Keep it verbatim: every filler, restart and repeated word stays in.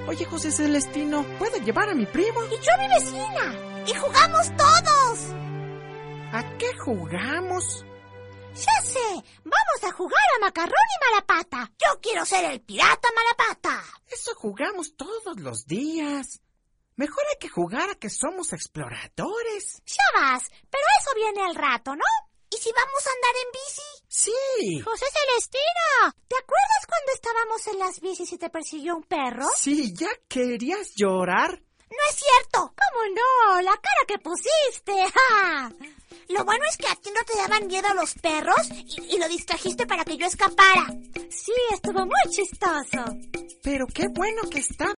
Oye, José Celestino, ¿puedo llevar a mi primo? Y yo a mi vecina. Y jugamos todos. ¿A qué jugamos? Ya sé, vamos a jugar a macarrón y malapata. Yo quiero ser el pirata malapata. Eso jugamos todos los días. Mejor hay que jugar a que somos exploradores. Ya vas, pero eso viene al rato, ¿no? ¿Y si vamos a andar en bici? Sí. José Celestino, ¿te acuerdas cuando estábamos en las bicis y te persiguió un perro? Sí, ¿ya querías llorar? No es cierto. ¿Cómo no? La cara que pusiste. ¡Ja! Lo bueno es que a ti no te daban miedo los perros y, y lo distrajiste para que yo escapara. Sí, estuvo muy chistoso. Pero qué bueno que está